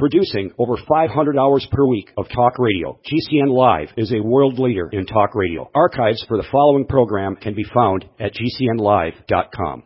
Producing over 500 hours per week of talk radio, GCN Live is a world leader in talk radio. Archives for the following program can be found at gcnlive.com.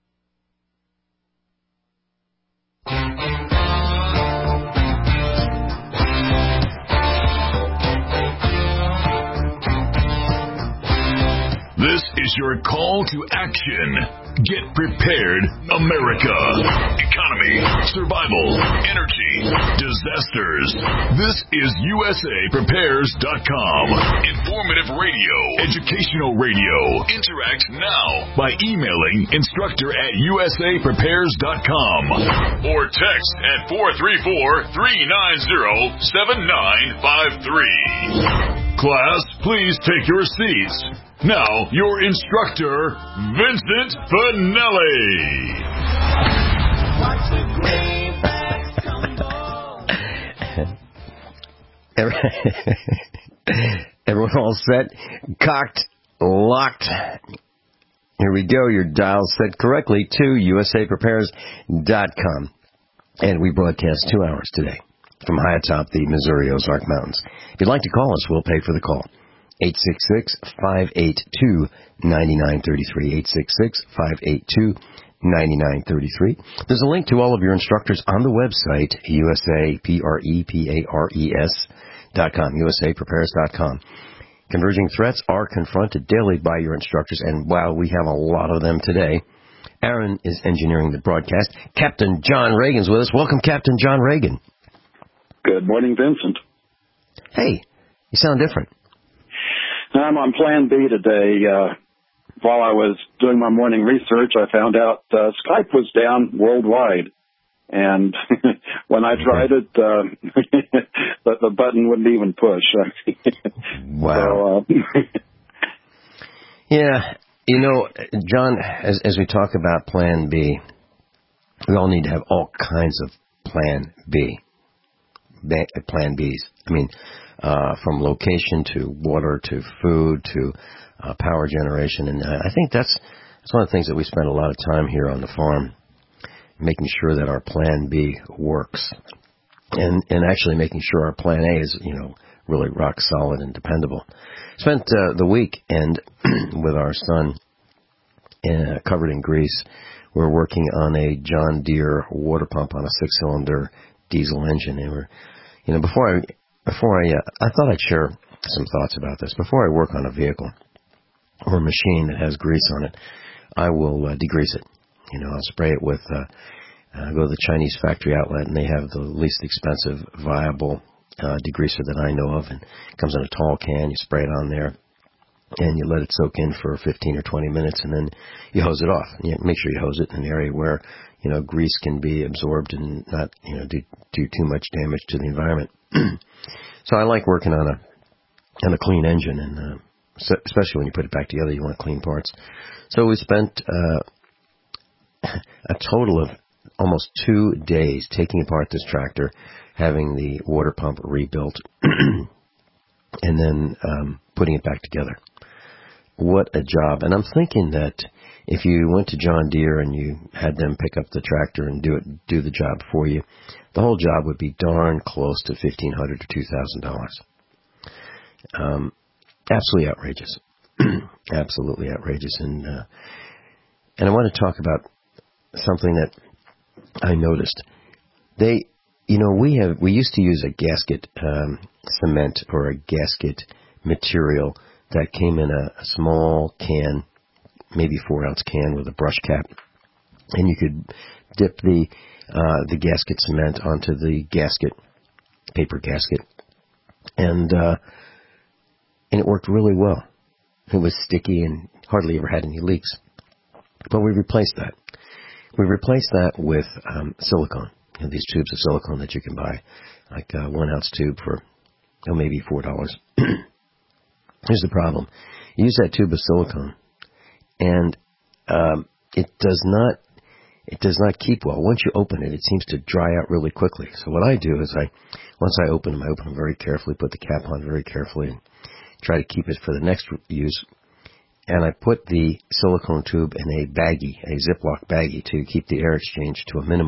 This is your call to action. Get prepared, America. Economy, survival, energy, disasters. This is USAPrepares.com. Informative radio, educational radio. Interact now by emailing instructor@USAPrepares.com or text at 434-390-7953. Class, please take your seats. Now, your instructor, Vincent Finelli. Watch the greenbacks tumble. Everyone all set? Cocked, locked. Here we go. Your dial set correctly to USAPrepares.com. And we broadcast 2 hours today from high atop the Missouri Ozark Mountains. If you'd like to call us, we'll pay for the call. 866-582-9933. 866-582-9933. There's a link to all of your instructors on the website, USAPrepares.com, USAPrepares.com. Converging threats are confronted daily by your instructors, and wow, we have a lot of them today. Aaron is engineering the broadcast. Captain John Reagan's with us. Welcome, Captain John Reagan. Good morning, Vincent. Hey, you sound different. I'm on Plan B today. While I was doing my morning research, I found out Skype was down worldwide. And when I tried it, the button wouldn't even push. Wow. So, yeah, you know, John, as we talk about Plan B, we all need to have all kinds of Plan B. Plan Bs. I mean, from location to water to food to power generation. And I think that's one of the things that we spend a lot of time here on the farm, making sure that our Plan B works. And actually making sure our Plan A is, really rock solid and dependable. Spent the weekend with our son covered in grease. We're working on a John Deere water pump on a 6-cylinder diesel engine. And we're, before I thought I'd share some thoughts about this. Before I work on a vehicle or a machine that has grease on it, I will degrease it. I'll spray it with, go to the Chinese factory outlet, and they have the least expensive, viable degreaser that I know of. And it comes in a tall can. You spray it on there, and you let it soak in for 15 or 20 minutes, and then you hose it off. And you make sure you hose it in an area where, grease can be absorbed and not, do too much damage to the environment. So I like working on a clean engine, and especially when you put it back together, you want clean parts. So we spent a total of almost 2 days taking apart this tractor, having the water pump rebuilt, and then putting it back together. What a job. And I'm thinking that if you went to John Deere and you had them pick up the tractor and do the job for you, the whole job would be darn close to $1,500 to $2,000. Absolutely outrageous. Absolutely outrageous. And I want to talk about something that I noticed. We used to use a gasket cement or a gasket material that came in a small can, maybe 4-ounce can with a brush cap, and you could dip the gasket cement onto the gasket, paper gasket, and it worked really well. It was sticky and hardly ever had any leaks. But we replaced that. We replaced that with silicone. These tubes of silicone that you can buy, like a 1-ounce tube for maybe $4. Here's the problem. You use that tube of silicone, and it does not keep well. Once you open it, it seems to dry out really quickly. So what I do is once I open them very carefully, put the cap on very carefully, and try to keep it for the next use. And I put the silicone tube in a baggie, a Ziploc baggie, to keep the air exchange to a minimum.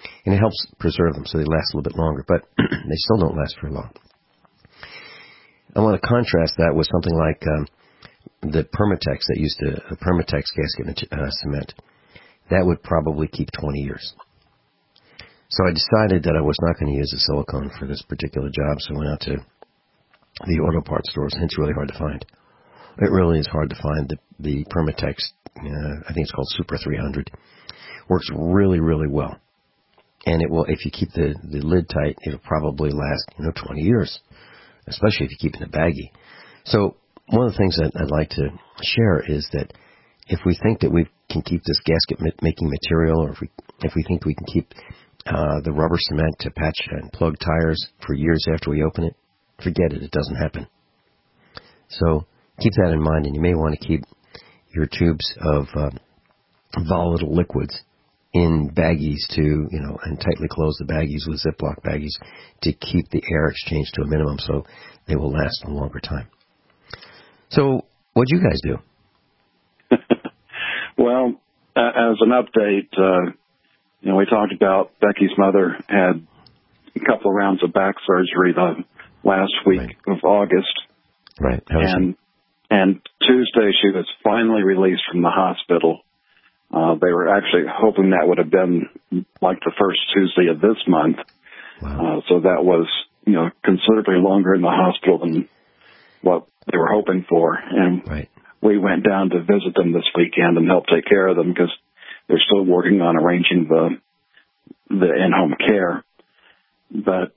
And it helps preserve them so they last a little bit longer, but they still don't last very long. I want to contrast that with something like the Permatex Permatex gasket cement. That would probably keep 20 years. So I decided that I was not going to use the silicone for this particular job, so I went out to the auto parts stores, and it's really hard to find. It really is hard to find the Permatex, I think it's called Super 300. Works really, really well. And it will, if you keep the lid tight, it'll probably last, 20 years, especially if you keep it in a baggie. So one of the things that I'd like to share is that if we think that we can keep this gasket-making material, or if we think we can keep the rubber cement to patch and plug tires for years after we open it, forget it. It doesn't happen. So keep that in mind, and you may want to keep your tubes of volatile liquids in baggies and tightly close the baggies with Ziploc baggies to keep the air exchange to a minimum so they will last a longer time. So what'd you guys do? Well, as an update, we talked about Becky's mother had a couple of rounds of back surgery the last week of August. Right. And Tuesday she was finally released from the hospital. They were actually hoping that would have been like the first Tuesday of this month. Wow. So that was, considerably longer in the hospital than what they were hoping for. And we went down to visit them this weekend and help take care of them because they're still working on arranging the in-home care. But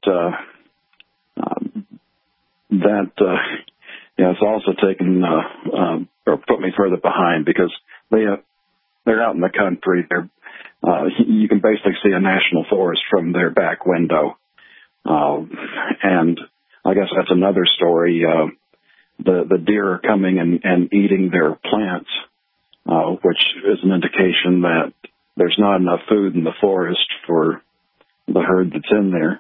it's also taken or put me further behind because they're out in the country. You can basically see a national forest from their back window. And I guess that's another story. The deer are coming and eating their plants, which is an indication that there's not enough food in the forest for the herd that's in there.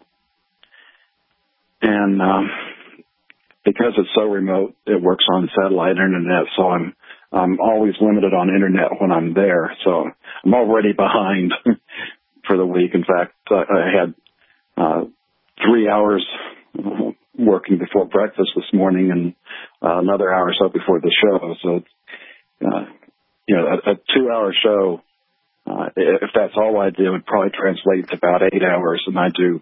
And because it's so remote, it works on satellite internet, so I'm always limited on internet when I'm there. So I'm already behind for the week. In fact, I had 3 hours working before breakfast this morning and another hour or so before the show. So, a 2-hour show, if that's all I do, it would probably translate to about 8 hours, and I do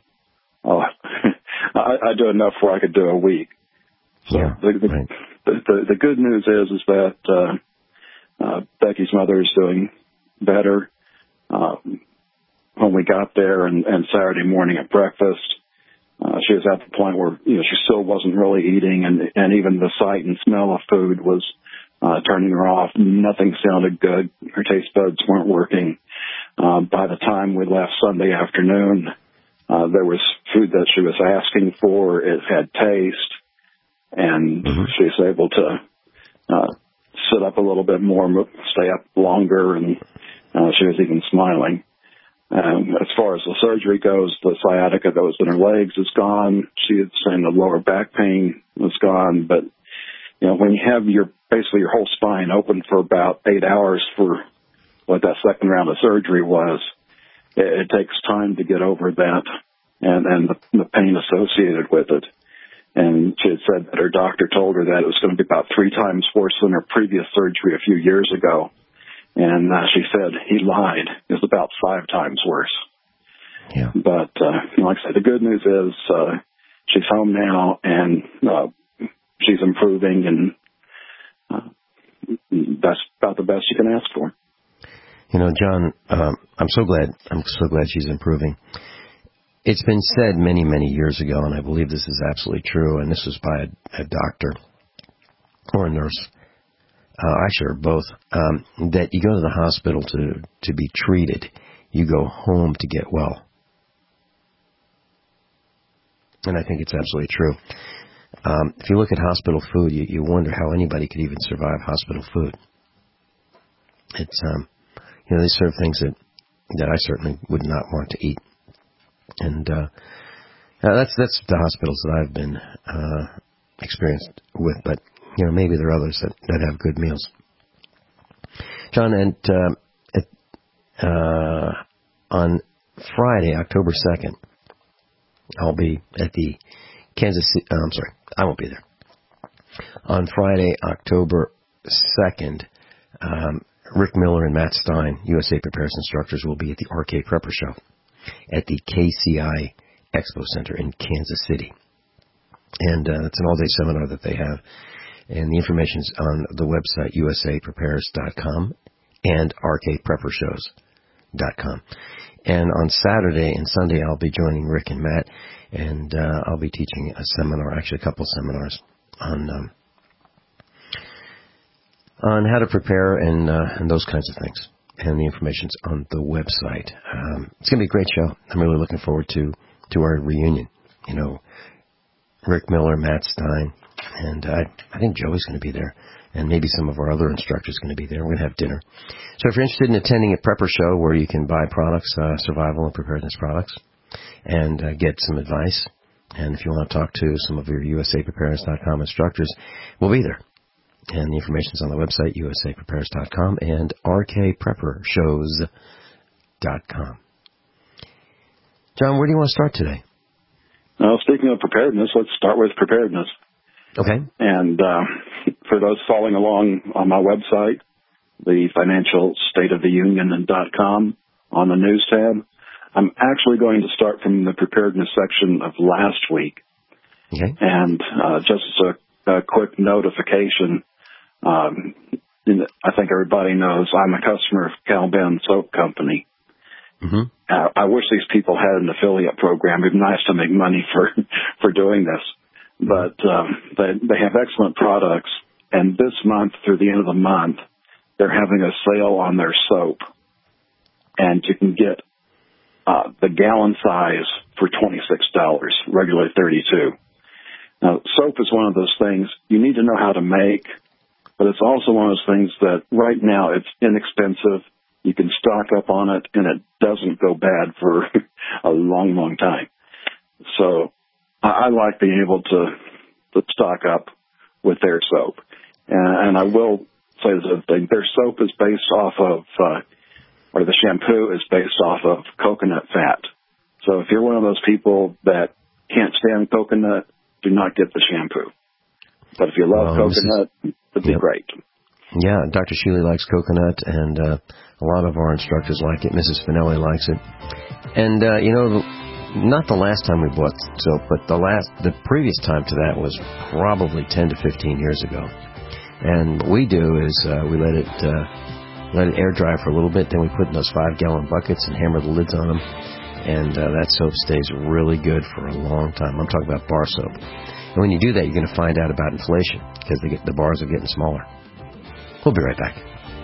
I do enough where I could do a week. So the good news is that Becky's mother is doing better. When we got there and Saturday morning at breakfast, she was at the point where she still wasn't really eating, and even the sight and smell of food was turning her off. Nothing sounded good. Her taste buds weren't working. By the time we left Sunday afternoon, there was food that she was asking for. It had taste, and she was able to sit up a little bit more, stay up longer, and she was even smiling. As far as the surgery goes, the sciatica that was in her legs is gone. She was saying the lower back pain was gone. But, when you have basically your whole spine open for about 8 hours for what that second round of surgery was, it takes time to get over that and the pain associated with it. And she had said that her doctor told her that it was going to be about 3 times worse than her previous surgery a few years ago. And she said he lied. It was about 5 times worse. Yeah. But like I said, the good news is she's home now, and she's improving, and that's about the best you can ask for. John, I'm so glad she's improving. It's been said many, many years ago, and I believe this is absolutely true, and this was by a doctor or a nurse. Actually, both, that you go to the hospital to be treated. You go home to get well. And I think it's absolutely true. If you look at hospital food, you wonder how anybody could even survive hospital food. It's, they serve things that I certainly would not want to eat. And that's the hospitals that I've been experienced with, but maybe there are others that have good meals. John, and on Friday, October 2nd, I'll be at the Kansas City. I won't be there. On Friday, October 2nd, Rick Miller and Matt Stein, USA Prepares instructors, will be at the RK Prepper Show at the KCI Expo Center in Kansas City. And it's an all-day seminar that they have. And the information's on the website, usaprepares.com and rkpreppershows.com. And on Saturday and Sunday, I'll be joining Rick and Matt, and I'll be teaching a seminar, actually a couple seminars, on how to prepare and those kinds of things. And the information's on the website. It's going to be a great show. I'm really looking forward to our reunion. You know, Rick Miller, Matt Stein, and I think Joey's going to be there, and maybe some of our other instructors are going to be there. We're going to have dinner. So if you're interested in attending a prepper show where you can buy products, survival and preparedness products, and get some advice, and if you want to talk to some of your usapreparedness.com instructors, we'll be there. And the information's on the website, usapreparedness.com and rkpreppershows.com. John, where do you want to start today? Well, speaking of preparedness, let's start with preparedness. Okay. And for those following along on my website, the financialstateoftheunion.com, on the news tab, I'm actually going to start from the preparedness section of last week. Okay. And just as a quick notification, I think everybody knows I'm a customer of Cal Ben Soap Company. Mm-hmm. I wish these people had an affiliate program. It'd be nice to make money for doing this. But they have excellent products, and this month, through the end of the month, they're having a sale on their soap. And you can get the gallon size for $26, regularly $32. Now, soap is one of those things you need to know how to make, but it's also one of those things that right now it's inexpensive. You can stock up on it, and it doesn't go bad for a long, long time. So I like being able to stock up with their soap. And I will say that their soap is based off of, or the shampoo is based off of coconut fat. So if you're one of those people that can't stand coconut, do not get the shampoo. But if you love coconut, it'd be great. Yeah, Dr. Shealy likes coconut, and a lot of our instructors like it. Mrs. Finelli likes it. And, not the last time we bought soap, but the previous time to that was probably 10 to 15 years ago. And what we do is we let it air dry for a little bit, then we put in those 5-gallon buckets and hammer the lids on them. And that soap stays really good for a long time. I'm talking about bar soap. And when you do that, you're going to find out about inflation because the bars are getting smaller. We'll be right back.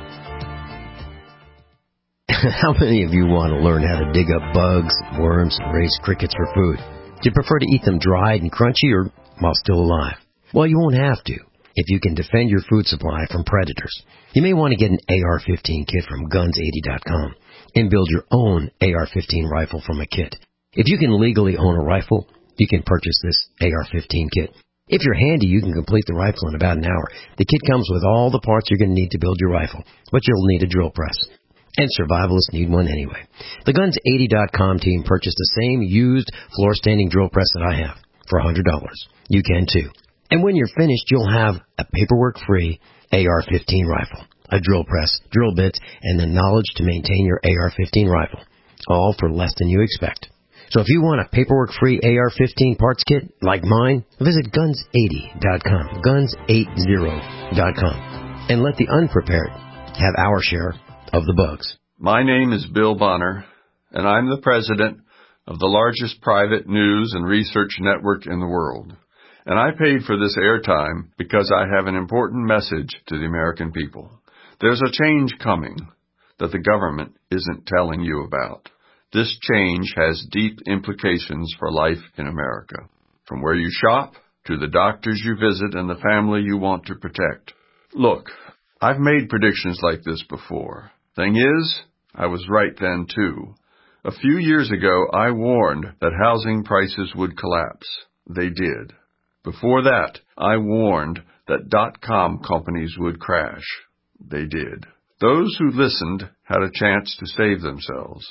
How many of you want to learn how to dig up bugs, worms, and raise crickets for food? Do you prefer to eat them dried and crunchy or while still alive? Well, you won't have to if you can defend your food supply from predators. You may want to get an AR-15 kit from Guns80.com and build your own AR-15 rifle from a kit. If you can legally own a rifle, you can purchase this AR-15 kit. If you're handy, you can complete the rifle in about an hour. The kit comes with all the parts you're going to need to build your rifle, but you'll need a drill press. And survivalists need one anyway. The Guns80.com team purchased the same used floor-standing drill press that I have for $100. You can too. And when you're finished, you'll have a paperwork-free AR-15 rifle, a drill press, drill bits, and the knowledge to maintain your AR-15 rifle, all for less than you expect. So if you want a paperwork-free AR-15 parts kit like mine, visit Guns80.com, Guns80.com, and let the unprepared have our share of the bugs. My name is Bill Bonner, and I'm the president of the largest private news and research network in the world. And I paid for this airtime because I have an important message to the American people. There's a change coming that the government isn't telling you about. This change has deep implications for life in America, from where you shop to the doctors you visit and the family you want to protect. Look, I've made predictions like this before. Thing is, I was right then too. A few years ago, I warned that housing prices would collapse. They did. Before that, I warned that .com companies would crash. They did. Those who listened had a chance to save themselves.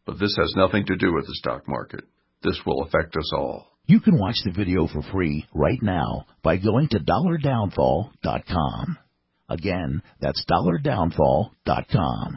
But this has nothing to do with the stock market. This will affect us all. You can watch the video for free right now by going to dollardownfall.com. Again, that's dollardownfall.com.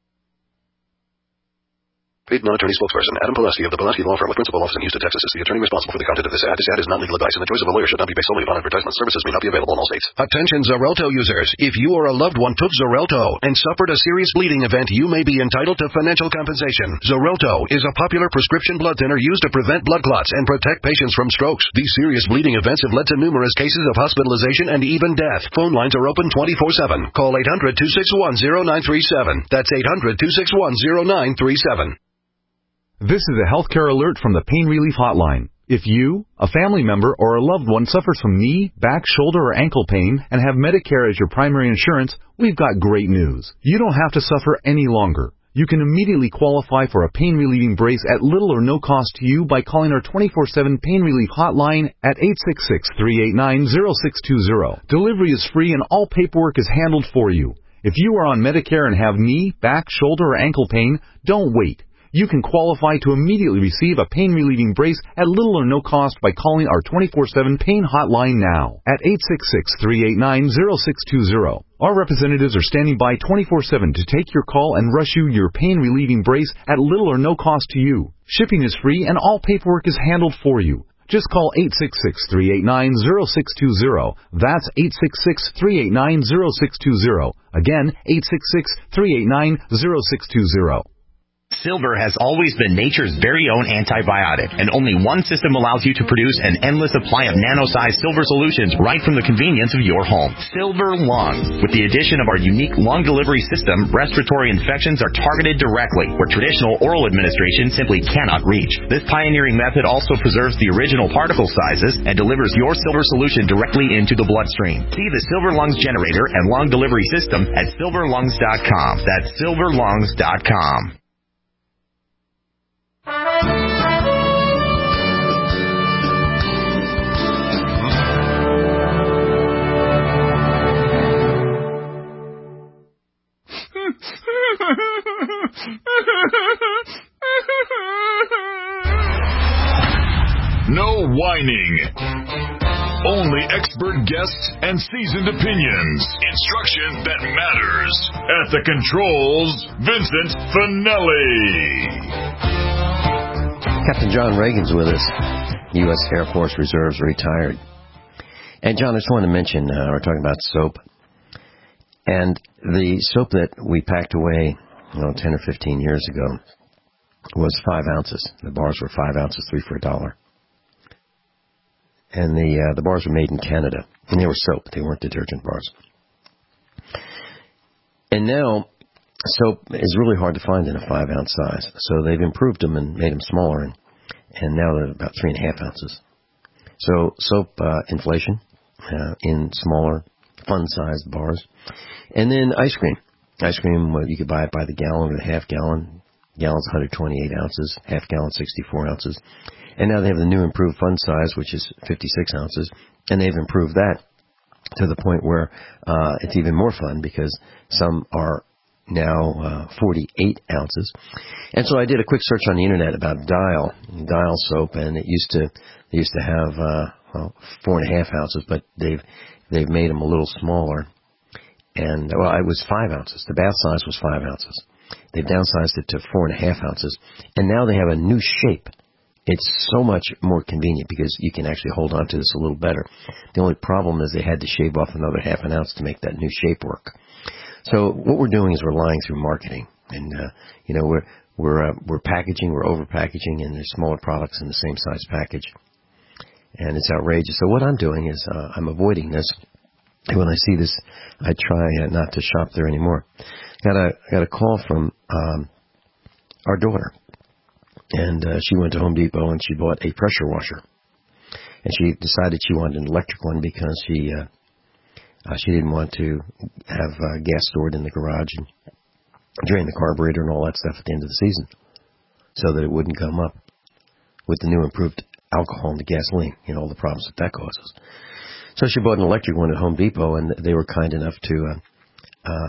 Paid non-attorney spokesperson Adam Pulaski of the Pulaski Law Firm with principal office in Houston, Texas is the attorney responsible for the content of this ad. This ad is not legal advice, and the choice of a lawyer should not be based solely upon advertisement. Services may not be available in all states. Attention Xarelto users. If you or a loved one took Xarelto and suffered a serious bleeding event, you may be entitled to financial compensation. Xarelto is a popular prescription blood thinner used to prevent blood clots and protect patients from strokes. These serious bleeding events have led to numerous cases of hospitalization and even death. Phone lines are open 24/7. Call 800-261-0937. That's 800-261-0937. This is a healthcare alert from the Pain Relief Hotline. If you, a family member, or a loved one suffers from knee, back, shoulder, or ankle pain and have Medicare as your primary insurance, we've got great news. You don't have to suffer any longer. You can immediately qualify for a pain-relieving brace at little or no cost to you by calling our 24/7 Pain Relief Hotline at 866-389-0620. Delivery is free and all paperwork is handled for you. If you are on Medicare and have knee, back, shoulder, or ankle pain, don't wait. You can qualify to immediately receive a pain-relieving brace at little or no cost by calling our 24/7 Pain Hotline now at 866-389-0620. Our representatives are standing by 24/7 to take your call and rush you your pain-relieving brace at little or no cost to you. Shipping is free and all paperwork is handled for you. Just call 866-389-0620. That's 866-389-0620. Again, 866-389-0620. Silver has always been nature's very own antibiotic, and only one system allows you to produce an endless supply of nano-sized silver solutions right from the convenience of your home. Silver Lungs. With the addition of our unique lung delivery system, respiratory infections are targeted directly, where traditional oral administration simply cannot reach. This pioneering method also preserves the original particle sizes and delivers your silver solution directly into the bloodstream. See the Silver Lungs generator and lung delivery system at silverlungs.com. That's silverlungs.com. No whining. Only expert guests and seasoned opinions. Instruction that matters. At the controls, Vincent Finelli. Captain John Reagan's with us, U.S. Air Force Reserves retired. And John, I just want to mention, we're talking about soap. And the soap that we packed away 10 or 15 years ago was 5 ounces. The bars were 5 ounces, 3 for $1. And the bars were made in Canada. And they were soap. They weren't detergent bars. And now, soap is really hard to find in a 5-ounce size. So they've improved them and made them smaller. And now they're about 3.5 ounces. So soap inflation in smaller, fun-sized bars. And then ice cream. Ice cream, you could buy it by the gallon or the half gallon. Gallon's 128 ounces. Half gallon, 64 ounces. And now they have the new improved fun size, which is 56 ounces. And they've improved that to the point where it's even more fun because some are now 48 ounces. And so I did a quick search on the internet about Dial soap, and they used to have 4.5 ounces, but they've made them a little smaller. And it was 5 ounces. The bath size was 5 ounces. They've downsized it to 4.5 ounces, and now they have a new shape. It's so much more convenient because you can actually hold on to this a little better. The only problem is they had to shave off another half an ounce to make that new shape work. So what we're doing is we're lying through marketing, and we're packaging, we're over packaging, and there's smaller products in the same size package, and it's outrageous. So what I'm doing is I'm avoiding this. When I see this, I try not to shop there anymore. Got a call from our daughter, and she went to Home Depot and she bought a pressure washer, and she decided she wanted an electric one because she didn't want to have gas stored in the garage and drain the carburetor and all that stuff at the end of the season, so that it wouldn't come up with the new improved alcohol and the gasoline, all the problems that causes. So she bought an electric one at Home Depot, and they were kind enough to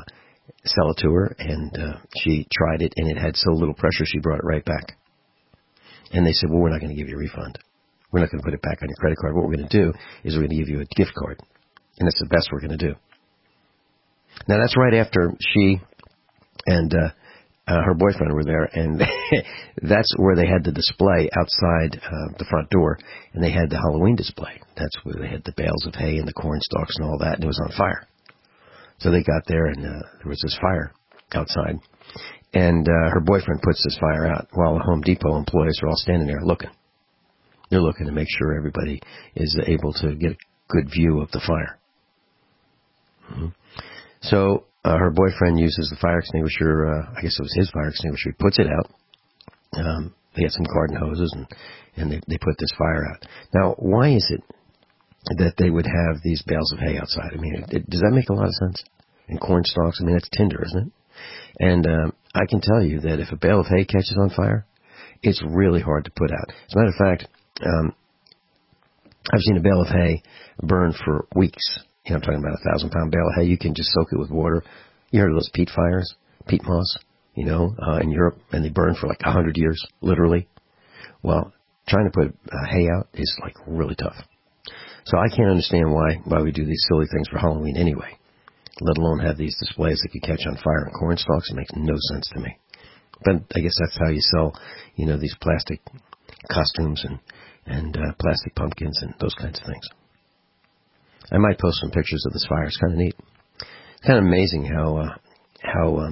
sell it to her, and she tried it, and it had so little pressure, she brought it right back. And they said, well, we're not going to give you a refund. We're not going to put it back on your credit card. What we're going to do is we're going to give you a gift card. And that's the best we're going to do. Now, that's right after she and her boyfriend were there, and that's where they had the display outside the front door, and they had the Halloween display. That's where they had the bales of hay and the corn stalks and all that, and it was on fire. So they got there, and there was this fire outside. And her boyfriend puts this fire out while the Home Depot employees are all standing there looking. They're looking to make sure everybody is able to get a good view of the fire. Mm-hmm. So her boyfriend uses the fire extinguisher. I guess it was his fire extinguisher. He puts it out. They had some garden hoses, and they put this fire out. Now, why is it that they would have these bales of hay outside? I mean, does that make a lot of sense? And corn stalks, I mean, that's tinder, isn't it? And I can tell you that if a bale of hay catches on fire, it's really hard to put out. As a matter of fact, I've seen a bale of hay burn for weeks. You know, I'm talking about a 1,000-pound bale of hay. You can just soak it with water. You heard of those peat fires, peat moss, you know, in Europe, and they burn for like 100 years, literally. Well, trying to put hay out is like really tough. So I can't understand why we do these silly things for Halloween anyway, let alone have these displays that could catch on fire in corn stalks. It makes no sense to me. But I guess that's how you sell, you know, these plastic costumes and plastic pumpkins and those kinds of things. I might post some pictures of this fire. It's kind of neat. It's kind of amazing how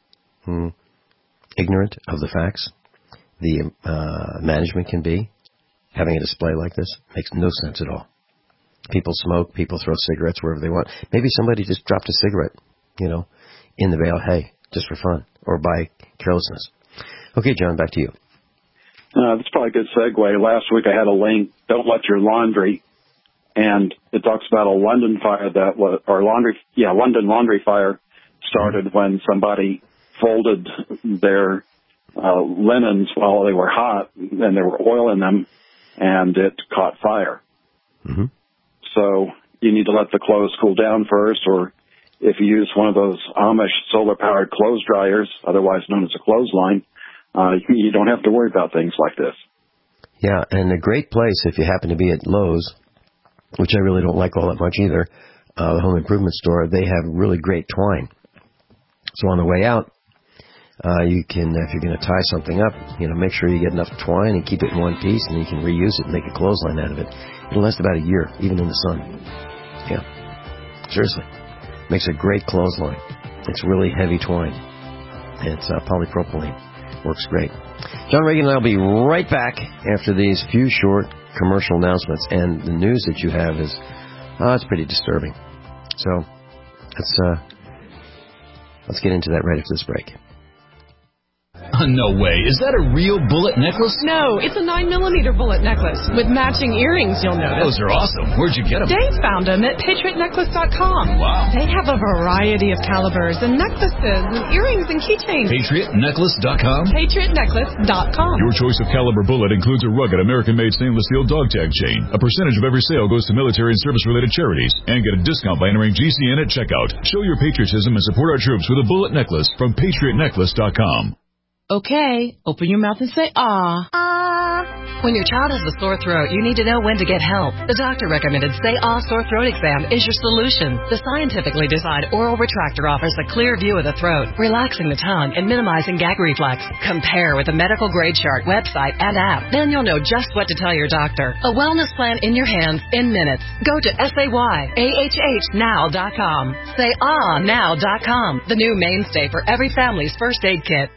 ignorant of the facts the management can be. Having a display like this makes no sense at all. People smoke, people throw cigarettes wherever they want. Maybe somebody just dropped a cigarette, you know, in the bale of hay just for fun or by carelessness. Okay, John, back to you. That's probably a good segue. Last week I had a link, Don't Let Your Laundry, and it talks about a London fire London laundry fire started when somebody folded their linens while they were hot and there were oil in them, and it caught fire. Mm-hmm. So you need to let the clothes cool down first, or if you use one of those Amish solar-powered clothes dryers, otherwise known as a clothesline, you don't have to worry about things like this. Yeah, and a great place if you happen to be at Lowe's, which I really don't like all that much either, the home improvement store, they have really great twine. So on the way out, you can, if you're going to tie something up, you know, make sure you get enough twine and keep it in one piece, and you can reuse it and make a clothesline out of it. It'll last about a year, even in the sun. Yeah, seriously. Makes a great clothesline. It's really heavy twine. It's polypropylene. Works great. John Reagan and I will be right back after these few short commercial announcements. And the news that you have is, it's pretty disturbing. So let's get into that right after this break. No way. Is that a real bullet necklace? No, it's a 9mm bullet necklace with matching earrings, you'll notice. Those are awesome. Where'd you get them? Dave found them at PatriotNecklace.com. Wow. They have a variety of calibers and necklaces and earrings and keychains. PatriotNecklace.com? PatriotNecklace.com. Your choice of caliber bullet includes a rugged American-made stainless steel dog tag chain. A percentage of every sale goes to military and service-related charities. And get a discount by entering GCN at checkout. Show your patriotism and support our troops with a bullet necklace from PatriotNecklace.com. Okay, open your mouth and say, ah. Ah. When your child has a sore throat, you need to know when to get help. The doctor recommended Say Ah Sore Throat Exam is your solution. The scientifically designed oral retractor offers a clear view of the throat, relaxing the tongue and minimizing gag reflex. Compare with the medical grade chart, website, and app. Then you'll know just what to tell your doctor. A wellness plan in your hands in minutes. Go to SayAHHnow.com. SayAhNow.com. The new mainstay for every family's first aid kit.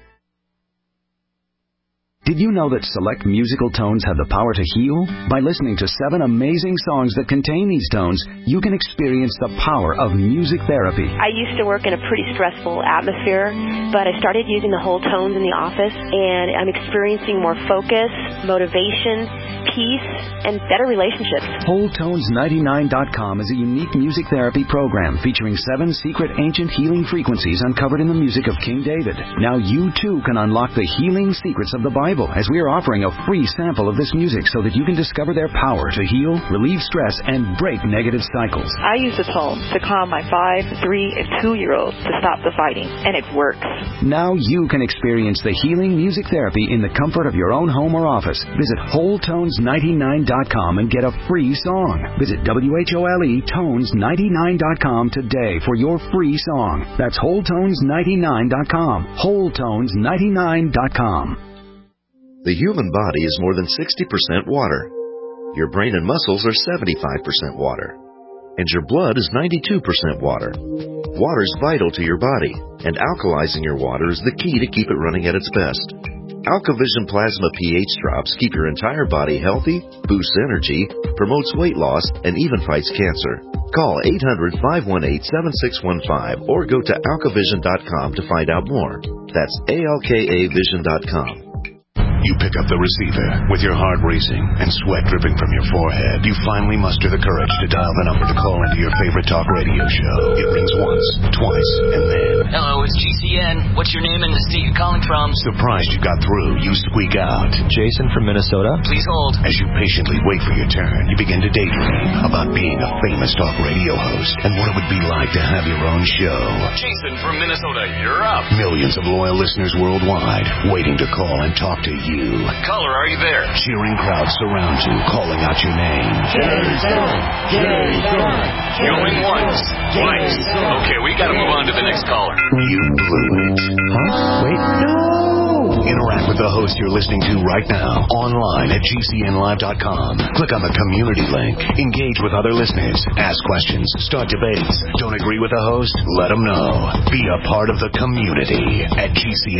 Did you know that select musical tones have the power to heal? By listening to 7 amazing songs that contain these tones, you can experience the power of music therapy. I used to work in a pretty stressful atmosphere, but I started using the whole tones in the office, and I'm experiencing more focus, motivation, peace, and better relationships. WholeTones99.com is a unique music therapy program featuring 7 secret ancient healing frequencies uncovered in the music of King David. Now you too can unlock the healing secrets of the Bible Bible, as we are offering a free sample of this music so that you can discover their power to heal, relieve stress, and break negative cycles. I use the tones to calm my 5, 3, and 2-year-olds to stop the fighting, and it works. Now you can experience the healing music therapy in the comfort of your own home or office. Visit WholeTones99.com and get a free song. Visit WHOLETones99.com today for your free song. That's WholeTones99.com. WholeTones99.com. The human body is more than 60% water. Your brain and muscles are 75% water. And your blood is 92% water. Water is vital to your body, and alkalizing your water is the key to keep it running at its best. AlkaVision Plasma pH drops keep your entire body healthy, boosts energy, promotes weight loss, and even fights cancer. Call 800-518-7615 or go to alkavision.com to find out more. That's ALKAvision.com. You pick up the receiver with your heart racing and sweat dripping from your forehead. You finally muster the courage to dial the number to call into your favorite talk radio show. It rings once, twice, and then... Hello, it's GCN. What's your name and the state you're calling from? Surprised you got through, you squeak out. Jason from Minnesota. Please hold. As you patiently wait for your turn, you begin to daydream about being a famous talk radio host and what it would be like to have your own show. Jason from Minnesota, you're up. Millions of loyal listeners worldwide waiting to call and talk to you. Caller, are you there? Cheering crowds surround you, calling out your name. Jason! Jason! Going once, twice. Okay, we gotta move on to the next caller. You blew it. Huh? Wait, no! Interact with the host you're listening to right now, online at GCNlive.com. Click on the community link. Engage with other listeners. Ask questions. Start debates. Don't agree with the host? Let them know. Be a part of the community at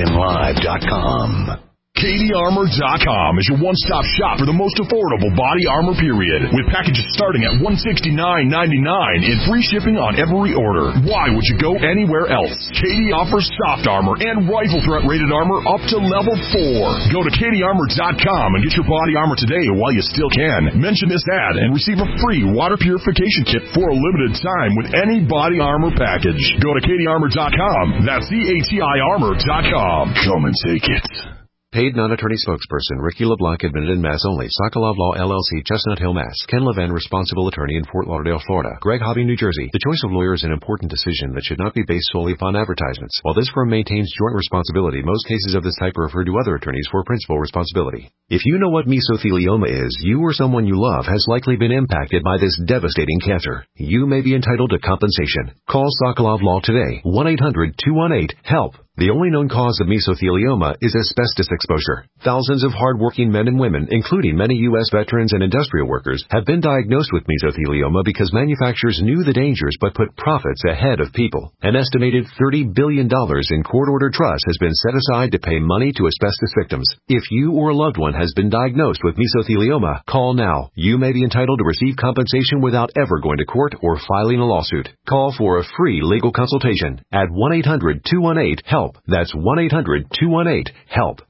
GCNlive.com. CatieArmor.com is your one-stop shop for the most affordable body armor period, with packages starting at $169.99 and free shipping on every order. Why would you go anywhere else? Katie offers soft armor and rifle threat rated armor up to level 4. Go to CatieArmor.com and get your body armor today while you still can. Mention this ad and receive a free water purification kit for a limited time with any body armor package. Go to CatieArmor.com. That's CATIArmor.com. Come and take it. Paid non-attorney spokesperson Ricky LeBlanc, admitted in Mass only. Sokolov Law, LLC, Chestnut Hill, Mass. Ken Levin, responsible attorney in Fort Lauderdale, Florida. Greg Hobby, New Jersey. The choice of lawyer is an important decision that should not be based solely upon advertisements. While this firm maintains joint responsibility, most cases of this type are referred to other attorneys for principal responsibility. If you know what mesothelioma is, you or someone you love has likely been impacted by this devastating cancer. You may be entitled to compensation. Call Sokolov Law today. 1-800-218-HELP. The only known cause of mesothelioma is asbestos exposure. Thousands of hard-working men and women, including many U.S. veterans and industrial workers, have been diagnosed with mesothelioma because manufacturers knew the dangers but put profits ahead of people. An estimated $30 billion in court-ordered trust has been set aside to pay money to asbestos victims. If you or a loved one has been diagnosed with mesothelioma, call now. You may be entitled to receive compensation without ever going to court or filing a lawsuit. Call for a free legal consultation at 1-800-218-HELP. That's 1-800-218-HELP.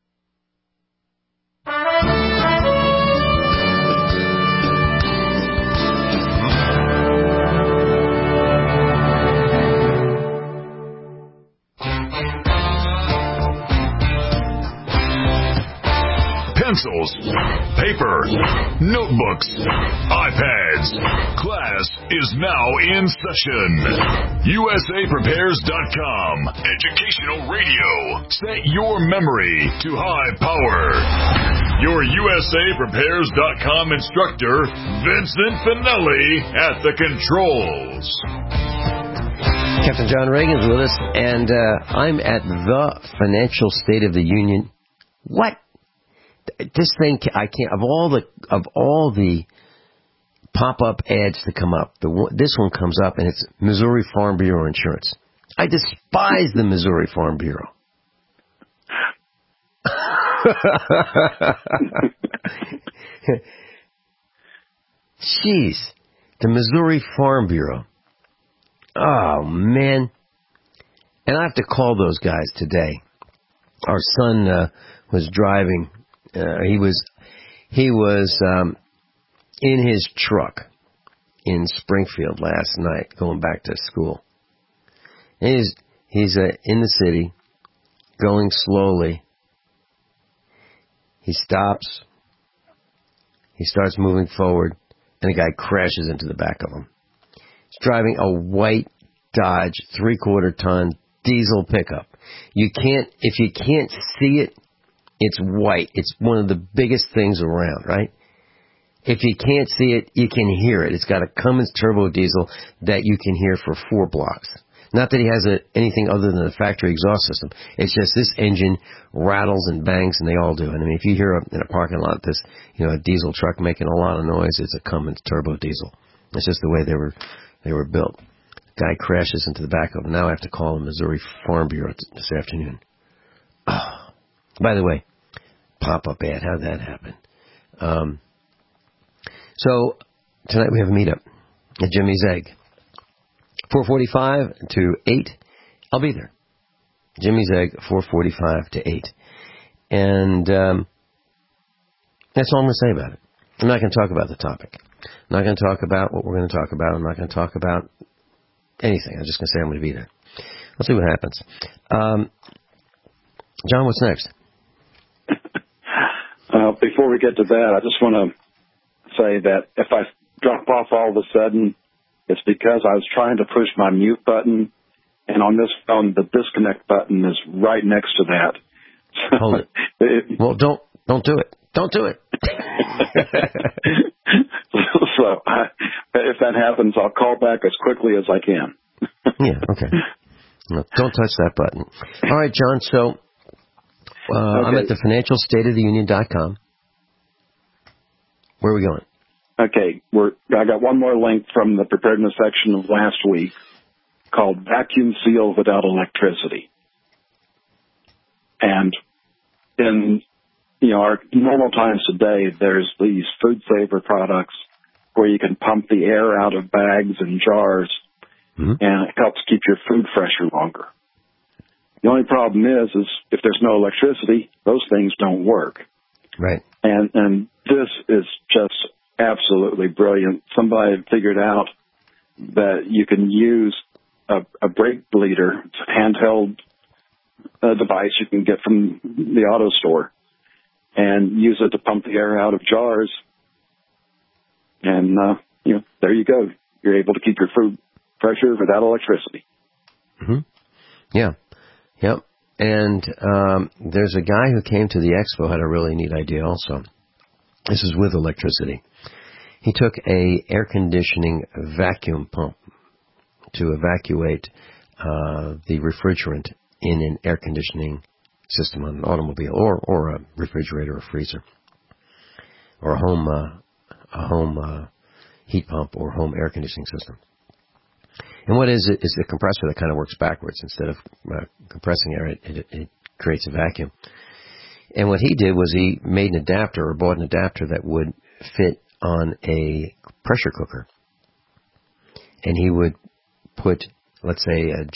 Pencils, paper, notebooks, iPads. Class is now in session. USAPrepares.com. Educational radio. Set your memory to high power. Your USAPrepares.com instructor, Vincent Finelli, at the controls. Captain John Reagan's with us, and I'm at the Financial State of the Union. What? This thing, I can't, of all the pop-up ads that come up, this one comes up, and it's Missouri Farm Bureau Insurance. I despise the Missouri Farm Bureau. Jeez, the Missouri Farm Bureau. Oh, man. And I have to call those guys today. Our son was driving. He was in his truck in Springfield last night, going back to school. And he's in the city, going slowly, He stops. He starts moving forward, and the guy crashes into the back of him. He's driving a white Dodge 3/4-ton diesel pickup. If you can't see it, it's white. It's one of the biggest things around, right? If you can't see it, you can hear it. It's got a Cummins turbo diesel that you can hear for 4 blocks. Not that he has anything other than a factory exhaust system. It's just this engine rattles and bangs, and they all do. And I mean, if you hear in a parking lot this, a diesel truck making a lot of noise, it's a Cummins turbo diesel. It's just the way they were built. Guy crashes into the back of them. Now I have to call the Missouri Farm Bureau this afternoon. Oh, by the way, pop-up ad. How'd that happen? So tonight we have a meetup at Jimmy's Egg. 4:45 to 8. I'll be there. Jimmy's Egg, 4:45 to 8. And that's all I'm going to say about it. I'm not going to talk about the topic. I'm not going to talk about what we're going to talk about. I'm not going to talk about anything. I'm just going to say I'm going to be there. We'll see what happens. John, what's next? Before we get to that, I just want to say that if I drop off all of a sudden, it's because I was trying to push my mute button, and on this phone, the disconnect button is right next to that. Hold it. Well, don't do it. Don't do it. So if that happens, I'll call back as quickly as I can. Yeah, okay. No, don't touch that button. All right, John, so okay. I'm at the financialstateoftheunion.com. Where are we going? Okay, I got one more link from the preparedness section of last week called Vacuum Seal Without Electricity. And in our normal times today, there's these food saver products where you can pump the air out of bags and jars, and it helps keep your food fresher longer. The only problem is if there's no electricity, those things don't work. Right. And this is just absolutely brilliant. Somebody figured out that you can use a brake bleeder. It's a handheld device you can get from the auto store and use it to pump the air out of jars. And, there you go. You're able to keep your food fresher without electricity. Mm-hmm. Yeah. Yep. And there's a guy who came to the expo, had a really neat idea also. This is with electricity. He took a air conditioning vacuum pump to evacuate the refrigerant in an air conditioning system on an automobile or a refrigerator or freezer or a home heat pump or home air conditioning system. And what is it? It's a compressor that kind of works backwards. Instead of compressing air, it creates a vacuum. And what he did was he made an adapter or bought an adapter that would fit on a pressure cooker. And he would put, let's say, a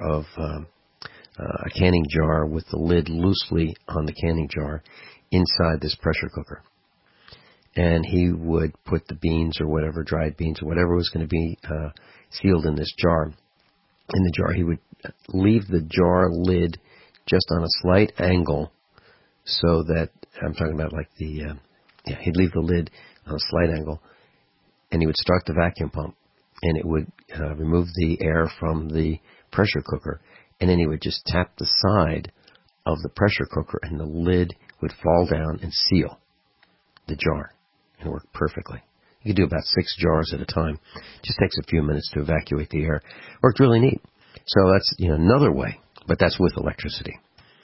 canning jar with the lid loosely on the canning jar inside this pressure cooker. And he would put the beans or whatever, dried beans or whatever was going to be sealed in this jar. In the jar, he would leave the jar lid just on a slight angle so that, I'm talking about like he'd leave the lid on a slight angle, and he would start the vacuum pump, and it would remove the air from the pressure cooker, and then he would just tap the side of the pressure cooker, and the lid would fall down and seal the jar, and it worked perfectly. You could do about 6 jars at a time. Just takes a few minutes to evacuate the air. Worked really neat. So that's another way, but that's with electricity.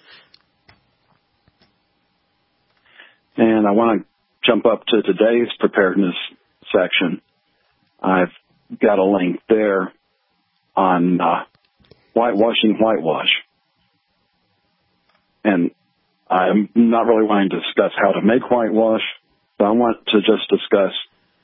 And I want to jump up to today's preparedness section. I've got a link there on whitewash. And I'm not really wanting to discuss how to make whitewash, but I want to just discuss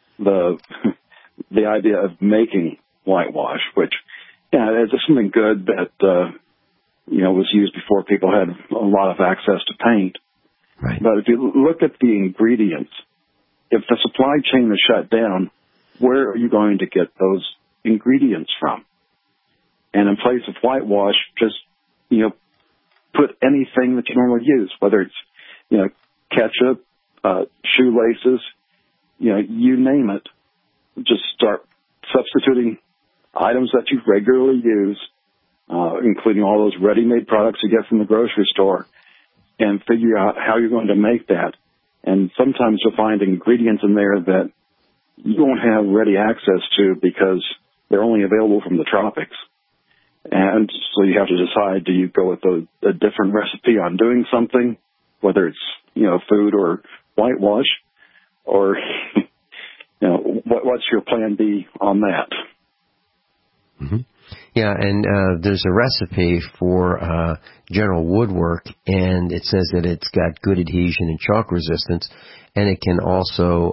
the idea of making whitewash, which, is something good that, was used before people had a lot of access to paint. Right. But if you look at the ingredients, if the supply chain is shut down, where are you going to get those ingredients from? And in place of whitewash, just, put anything that you normally use, whether it's, ketchup, shoelaces, you name it. Just start substituting items that you regularly use, including all those ready-made products you get from the grocery store, and figure out how you're going to make that. And sometimes you'll find ingredients in there that you won't have ready access to because they're only available from the tropics. And so you have to decide, do you go with a different recipe on doing something, whether it's, food or whitewash, or, what's your plan B on that? Mm-hmm. Yeah, and there's a recipe for General Woodwork, and it says that it's got good adhesion and chalk resistance, and it can also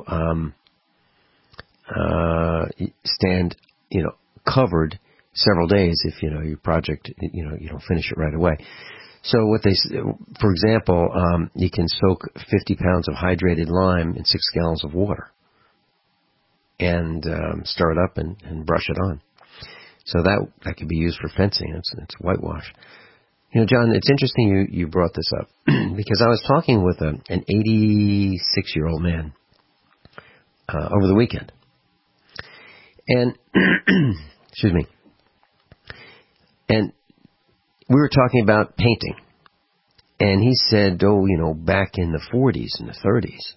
stand, covered several days if, your project, you don't finish it right away. So for example, you can soak 50 pounds of hydrated lime in 6 gallons of water and stir it up and brush it on. So that could be used for fencing. It's whitewash. John, it's interesting you brought this up because I was talking with an 86-year-old man over the weekend. And, excuse me. And we were talking about painting. And he said, back in the 40s and the 30s,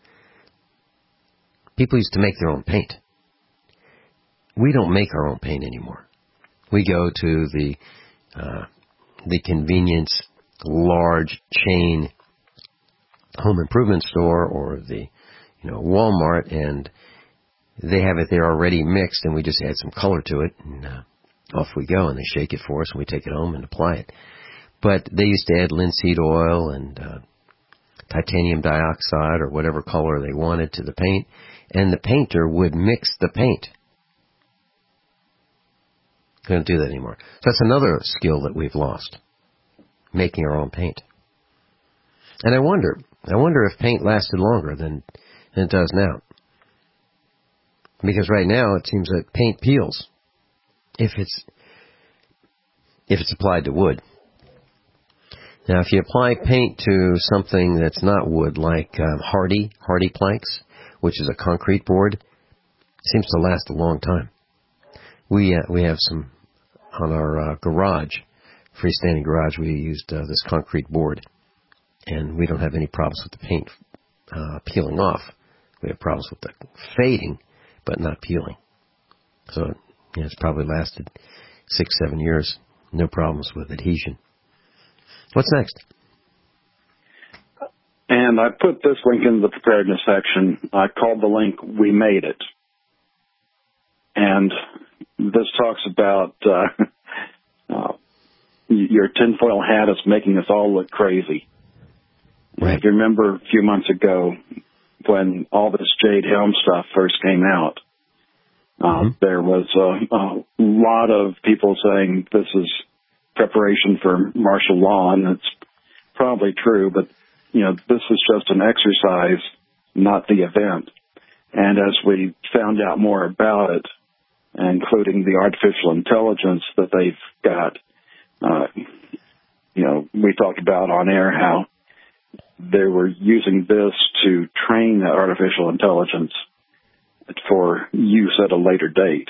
people used to make their own paint. We don't make our own paint anymore. We go to the convenience large chain home improvement store or the Walmart, and they have it there already mixed, and we just add some color to it, and off we go, and they shake it for us, and we take it home and apply it. But they used to add linseed oil and titanium dioxide or whatever color they wanted to the paint, and the painter would mix the paint. Couldn't do that anymore. So that's another skill that we've lost, making our own paint. And I wonder if paint lasted longer than it does now. Because right now it seems that paint peels if it's applied to wood. Now, if you apply paint to something that's not wood, like hardy planks, which is a concrete board, it seems to last a long time. We have some on our garage, freestanding garage. We used this concrete board, and we don't have any problems with the paint peeling off. We have problems with the fading, but not peeling. So it's probably lasted 6-7 years. No problems with adhesion. What's next? And I put this link in the preparedness section. I called the link "We Made It." And this talks about your tinfoil hat is making us all look crazy. Right. If you remember a few months ago when all this Jade Helm stuff first came out, there was a lot of people saying this is preparation for martial law, and it's probably true, but, this is just an exercise, not the event. And as we found out more about it, including the artificial intelligence that they've got, we talked about on air how they were using this to train that artificial intelligence for use at a later date.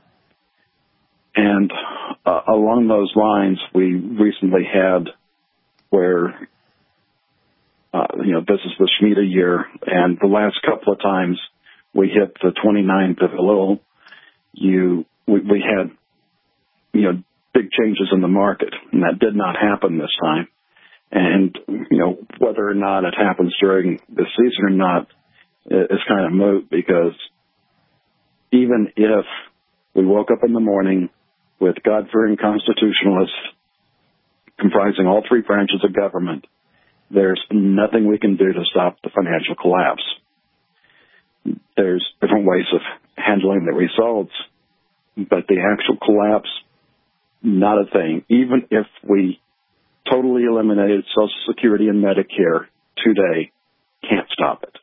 And along those lines, we recently had where, this is the Shemitah year, and the last couple of times we hit the 29th of Elul, we had, big changes in the market, and that did not happen this time. And, whether or not it happens during the season or not is kind of moot, because even if we woke up in the morning with God-fearing constitutionalists comprising all 3 branches of government, there's nothing we can do to stop the financial collapse. There's different ways of handling the results, but the actual collapse, not a thing. Even if we totally eliminated Social Security and Medicare today, can't stop it.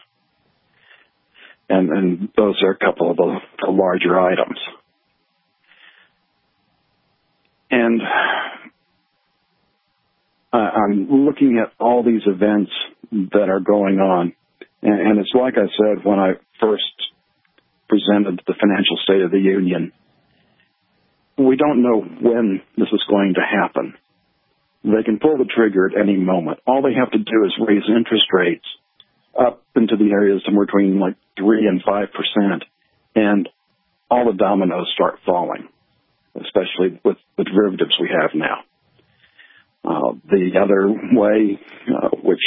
And those are a couple of the larger items. And I'm looking at all these events that are going on, and it's like I said when I first presented the Financial State of the Union. We don't know when this is going to happen. They can pull the trigger at any moment. All they have to do is raise interest rates up into the areas somewhere between like 3 and 5%, and all the dominoes start falling, especially with the derivatives we have now. The other way, which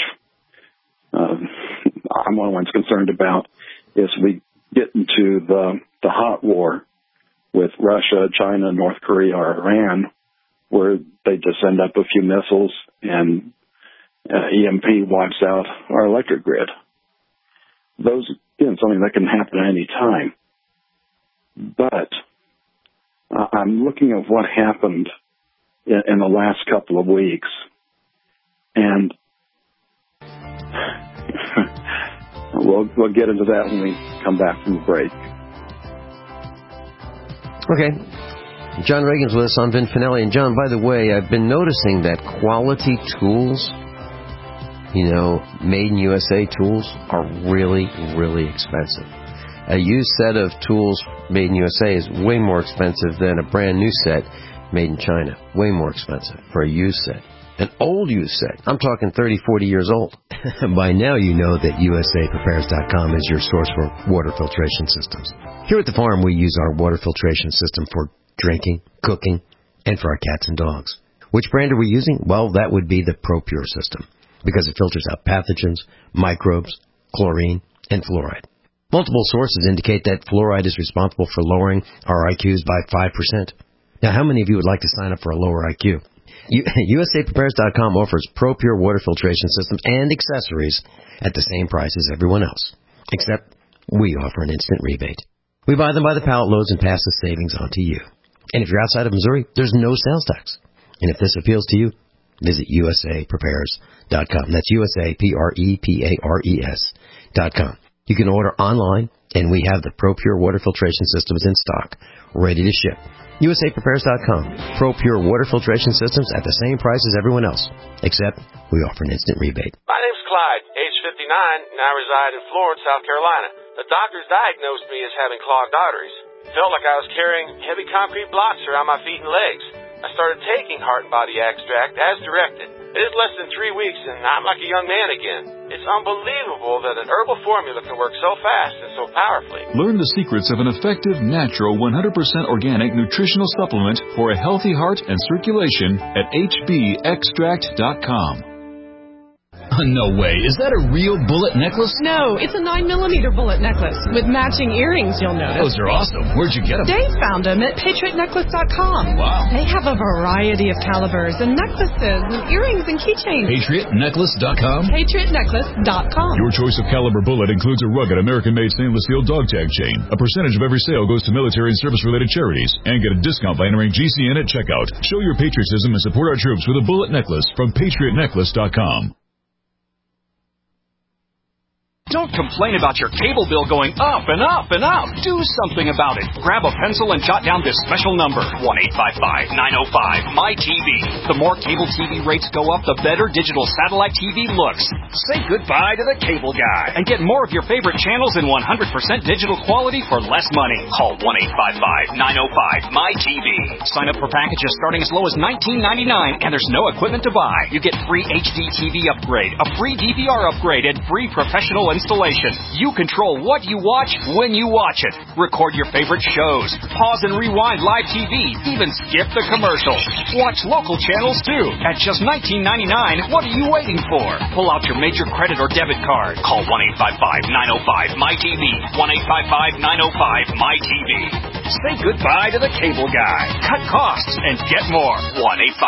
I'm one of the ones concerned about, is we get into the hot war with Russia, China, North Korea, or Iran, where they just send up a few missiles and EMP wipes out our electric grid. Those, again, something that can happen at any time. But I'm looking at what happened in the last couple of weeks, and we'll get into that when we come back from the break. Okay. John Reagan's with us on Vin Finelli. And John, by the way, I've been noticing that quality tools, made in USA tools, are really, really expensive. A used set of tools made in USA is way more expensive than a brand new set made in China. Way more expensive for a used set. An old used set. I'm talking 30, 40 years old. By now you know that USAPrepares.com is your source for water filtration systems. Here at the farm we use our water filtration system for drinking, cooking, and for our cats and dogs. Which brand are we using? Well, that would be the ProPure system, because it filters out pathogens, microbes, chlorine, and fluoride. Multiple sources indicate that fluoride is responsible for lowering our IQs by 5%. Now, how many of you would like to sign up for a lower IQ? USAPrepares.com offers ProPure water filtration systems and accessories at the same price as everyone else, except we offer an instant rebate. We buy them by the pallet loads and pass the savings on to you. And if you're outside of Missouri, there's no sales tax. And if this appeals to you, visit USAPrepares.com. That's USAPrepares.com. You can order online, and we have the ProPure water filtration systems in stock, ready to ship. USAPrepares.com. ProPure water filtration systems at the same price as everyone else, except we offer an instant rebate. My name's Clyde, age 59, and I reside in Florence, South Carolina. The doctors diagnosed me as having clogged arteries. Felt like I was carrying heavy concrete blocks around my feet and legs. I started taking Heart and Body Extract as directed. It is less than 3 weeks, and I'm like a young man again. It's unbelievable that an herbal formula can work so fast and so powerfully. Learn the secrets of an effective, natural, 100% organic nutritional supplement for a healthy heart and circulation at hbextract.com. No way. Is that a real bullet necklace? No, it's a 9mm bullet necklace with matching earrings, you'll notice. Those are awesome. Where'd you get them? Dave found them at PatriotNecklace.com. Wow. They have a variety of calibers and necklaces and earrings and keychains. PatriotNecklace.com? PatriotNecklace.com. Your choice of caliber bullet includes a rugged American-made stainless steel dog tag chain. A percentage of every sale goes to military and service-related charities. And get a discount by entering GCN at checkout. Show your patriotism and support our troops with a bullet necklace from PatriotNecklace.com. Don't complain about your cable bill going up and up and up. Do something about it. Grab a pencil and jot down this special number, 1-855-905-MY-TV. The more cable TV rates go up, the better digital satellite TV looks. Say goodbye to the cable guy and get more of your favorite channels in 100% digital quality for less money. Call 1-855-905-MY-TV. Sign up for packages starting as low as $19.99, and there's no equipment to buy. You get free HD TV upgrade, a free DVR upgrade, and free professional installation. You control what you watch when you watch it. Record your favorite shows. Pause and rewind live TV. Even skip the commercials. Watch local channels too. At just $19.99, what are you waiting for? Pull out your major credit or debit card. Call 1-855-905-MY-TV. 1-855-905-MY-TV. Say goodbye to the cable guy. Cut costs and get more.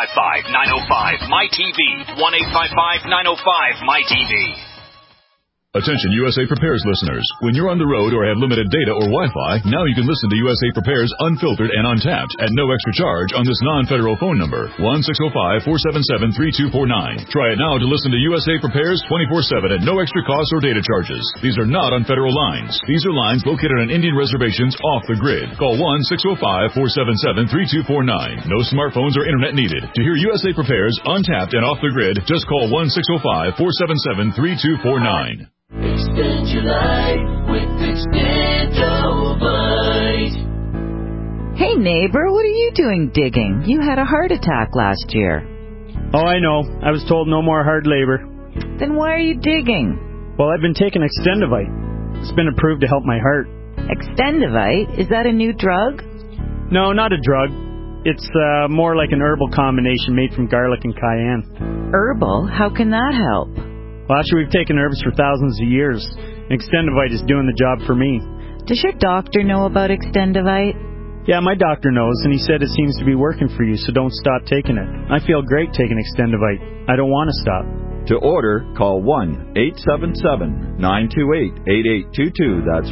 1-855-905-MY-TV. 1-855-905-MY-TV. Attention USA Prepares listeners. When you're on the road or have limited data or Wi-Fi, now you can listen to USA Prepares unfiltered and untapped at no extra charge on this non-federal phone number, 1-605-477-3249. Try it now to listen to USA Prepares 24/7 at no extra cost or data charges. These are not on federal lines. These are lines located on Indian reservations off the grid. Call 1-605-477-3249. No smartphones or internet needed. To hear USA Prepares untapped and off the grid, just call 1-605-477-3249. Extend your life with Extendovite. Hey neighbor, what are you doing digging? You had a heart attack last year. Oh, I know. I was told no more hard labor. Then why are you digging? Well, I've been taking Extendovite. It's been approved to help my heart. Extendovite? Is that a new drug? No, not a drug. It's more like an herbal combination made from garlic and cayenne. Herbal? How can that help? Well, actually, we've taken herbs for thousands of years. Extendovite is doing the job for me. Does your doctor know about Extendovite? Yeah, my doctor knows, and he said it seems to be working for you, so don't stop taking it. I feel great taking Extendovite. I don't want to stop. To order, call 1-877-928-8822. That's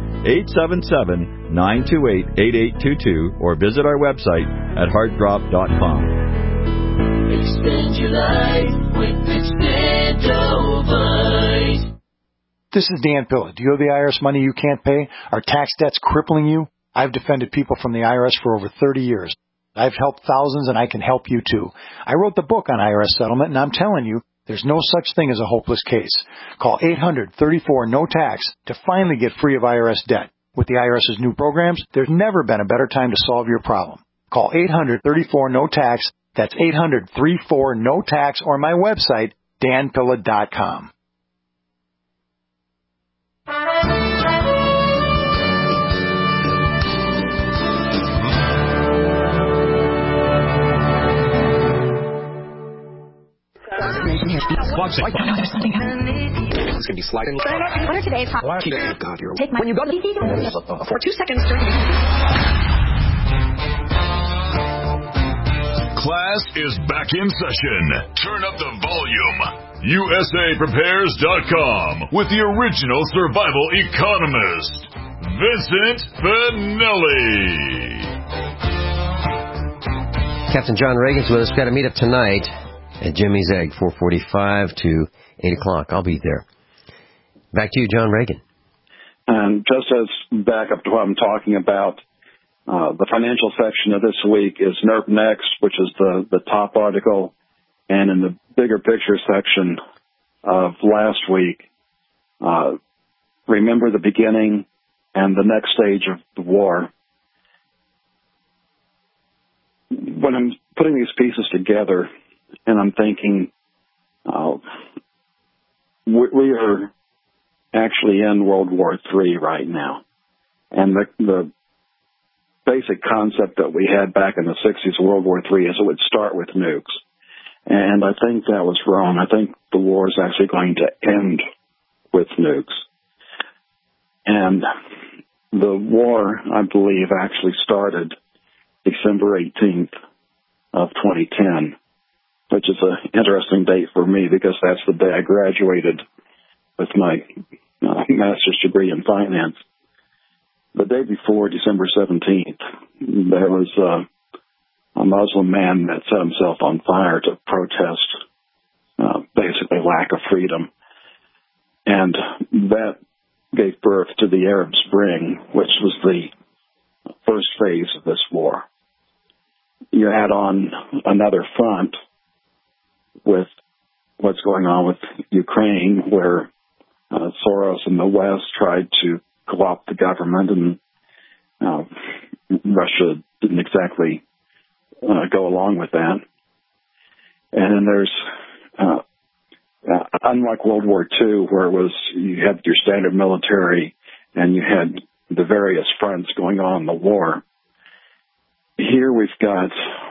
1-877-928-8822, or visit our website at heartdrop.com. Extend your life with Extendovite. This is Dan Pilla. Do you owe the IRS money you can't pay? Are tax debts crippling you? I've defended people from the IRS for over 30 years. I've helped thousands, and I can help you too. I wrote the book on IRS settlement, and I'm telling you, there's no such thing as a hopeless case. Call 800-34-NO-TAX to finally get free of IRS debt. With the IRS's new programs, there's never been a better time to solve your problem. Call 800-34-NO-TAX. That's 800-34-NO-TAX, or my website, danpilla.com. It's going to be sliding. What are today's hot? God, you're... Take my... When you go to the... For 2 seconds during... Class is back in session. Turn up the volume. USAPrepares.com with the original survival economist, Vincent Finelli. Captain John Reagan's with us. We've got to meet up tonight at Jimmy's Egg, 4:45 to 8 o'clock. I'll be there. Back to you, John Reagan. And just as backup to what I'm talking about, the financial section of this week is NERP Next, which is the top article. And in the bigger picture section of last week, remember the beginning and the next stage of the war. When I'm putting these pieces together, and I'm thinking, we are actually in World War III right now. And the basic concept that we had back in the 60s of World War III is it would start with nukes. And I think that was wrong. I think the war is actually going to end with nukes. And the war, I believe, actually started December 18th of 2010. Which is an interesting date for me because that's the day I graduated with my master's degree in finance. The day before, December 17th, there was a Muslim man that set himself on fire to protest basically lack of freedom. And that gave birth to the Arab Spring, which was the first phase of this war. You add on another front with what's going on with Ukraine, where Soros and the West tried to co-opt the government, and Russia didn't exactly go along with that. And then there's, unlike World War II, where it was you had your standard military and you had the various fronts going on in the war, here we've got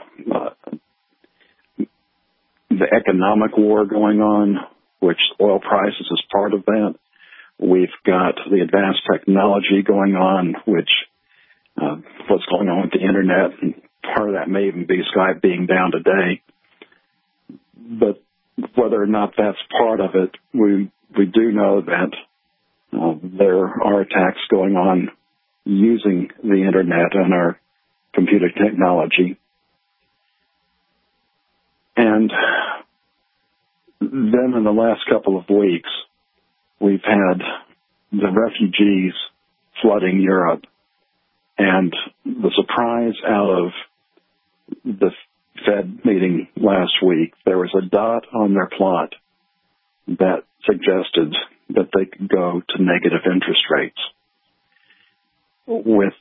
the economic war going on, which oil prices is part of that. We've got the advanced technology going on, which what's going on with the internet, and part of that may even be Skype being down today. But whether or not that's part of it, we do know that There are attacks going on using the Internet and our computer technology. And then in the last couple of weeks, we've had the refugees flooding Europe. And the surprise out of the Fed meeting last week, there was a dot on their plot that suggested that they could go to negative interest rates. With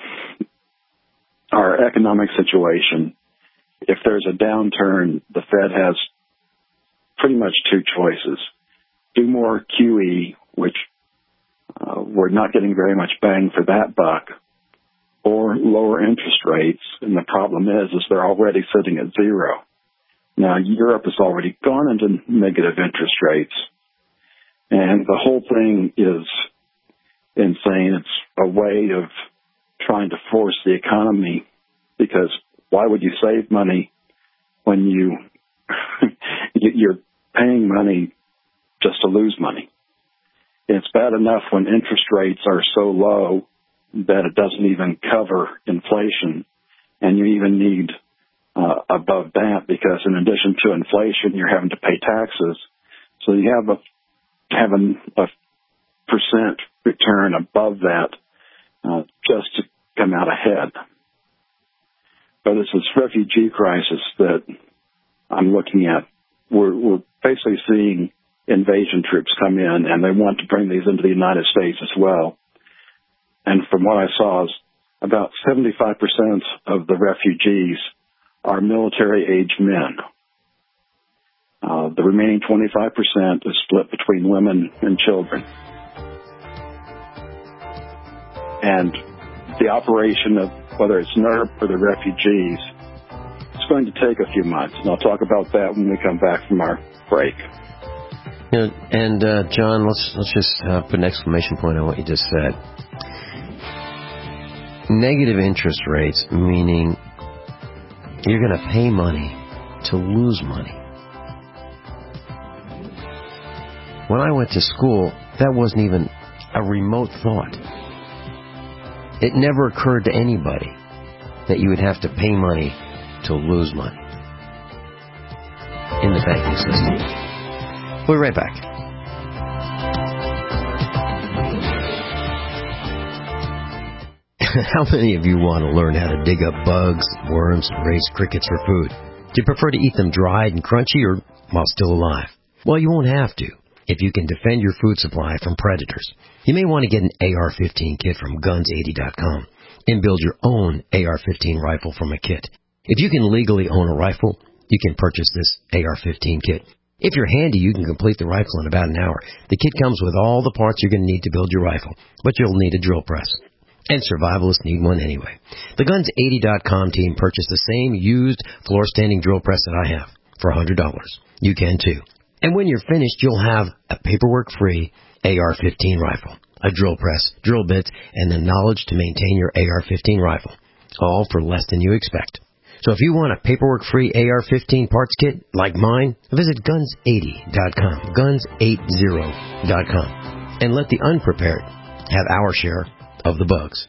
our economic situation, if there's a downturn, the Fed has pretty much two choices. Do more QE, which we're not getting very much bang for that buck, or lower interest rates. And the problem is they're already sitting at zero. Now, Europe has already gone into negative interest rates, and the whole thing is insane. It's a way of trying to force the economy, because why would you save money when you're paying money just to lose money? It's bad enough when interest rates are so low that it doesn't even cover inflation, and you even need above that, because in addition to inflation, you're having to pay taxes. So you have having a percent return above that just to come out ahead. But it's this refugee crisis that I'm looking at. We're basically seeing invasion troops come in, and they want to bring these into the United States as well. And from what I saw, is about 75% of the refugees are military-age men. The remaining 25% is split between women and children. And the operation of whether it's NERP or the refugees, it's going to take a few months. And I'll talk about that when we come back from our break. And John, let's just put an exclamation point on what you just said. Negative interest rates, meaning you're going to pay money to lose money. When I went to school, that wasn't even a remote thought. It never occurred to anybody that you would have to pay money to lose money in the banking system. We'll be right back. How many of you want to learn how to dig up bugs, worms, and raise crickets for food? Do you prefer to eat them dried and crunchy or while still alive? Well, you won't have to if you can defend your food supply from predators. You may want to get an AR-15 kit from Guns80.com and build your own AR-15 rifle from a kit. If you can legally own a rifle, you can purchase this AR-15 kit. If you're handy, you can complete the rifle in about an hour. The kit comes with all the parts you're going to need to build your rifle, but you'll need a drill press. And survivalists need one anyway. The Guns80.com team purchased the same used floor-standing drill press that I have for $100. You can too. And when you're finished, you'll have a paperwork-free AR-15 rifle, a drill press, drill bits, and the knowledge to maintain your AR-15 rifle, all for less than you expect. So if you want a paperwork-free AR-15 parts kit like mine, visit Guns80.com, Guns80.com, and let the unprepared have our share of the bugs.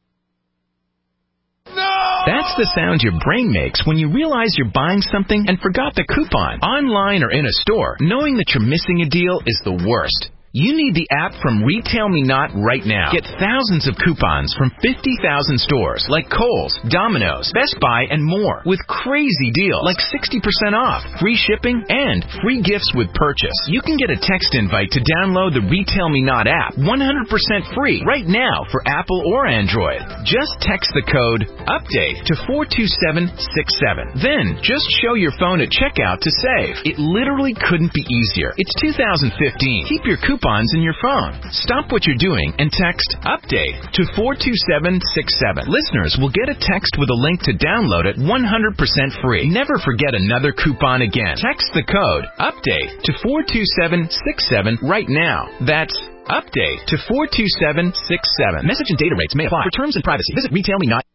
That's the sound your brain makes when you realize you're buying something and forgot the coupon. Online or in a store, knowing that you're missing a deal is the worst. You need the app from Retail Me Not right now. Get thousands of coupons from 50,000 stores like Kohl's, Domino's, Best Buy, and more with crazy deals like 60% off, free shipping, and free gifts with purchase. You can get a text invite to download the Retail Me Not app 100% free right now for Apple or Android. Just text the code UPDATE to 42767. Then just show your phone at checkout to save. It literally couldn't be easier. It's 2015. Keep your coupons in your phone. Stop what you're doing and text UPDATE to 42767. Listeners will get a text with a link to download it 100% free. Never forget another coupon again. Text the code UPDATE to 42767 right now. That's UPDATE to 42767. Message and data rates may apply. For terms and privacy, visit Retail Me Not.